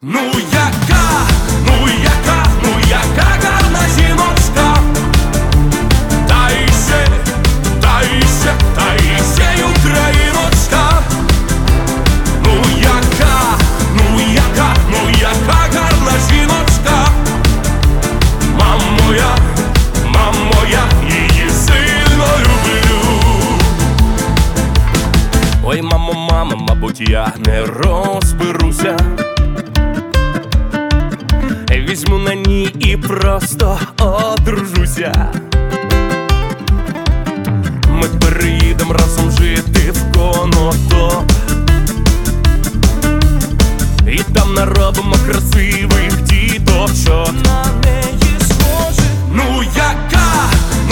Ну яка гарна жіночка, Таїсія, Україночка. Ну яка гарна жіночка, мамо я її сильно люблю. Ой, мамо, мабуть, я не розберуся. Візьму на ній і просто одружуся. Ми переїдем разом жити в Конотоп, і там наробимо красивих діточок. На неї схожих. Ну яка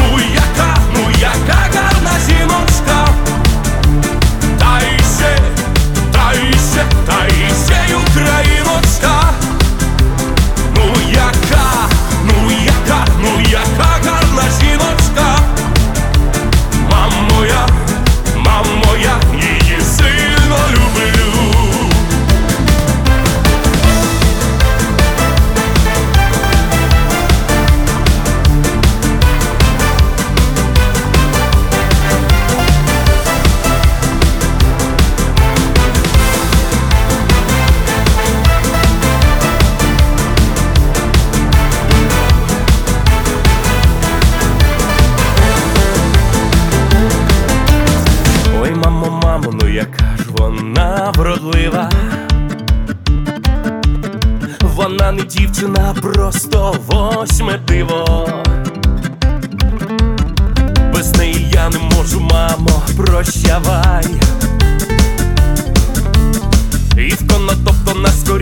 гарна жіночка, Таїсія, Україночка. Ну яка гарна жіночка, мамо я її сильно люблю. Мамо, ну яка ж вона вродлива. Вона не дівчина, просто восьме диво. Без неї я не можу, мамо, прощавай. І в Конотоп то на скорі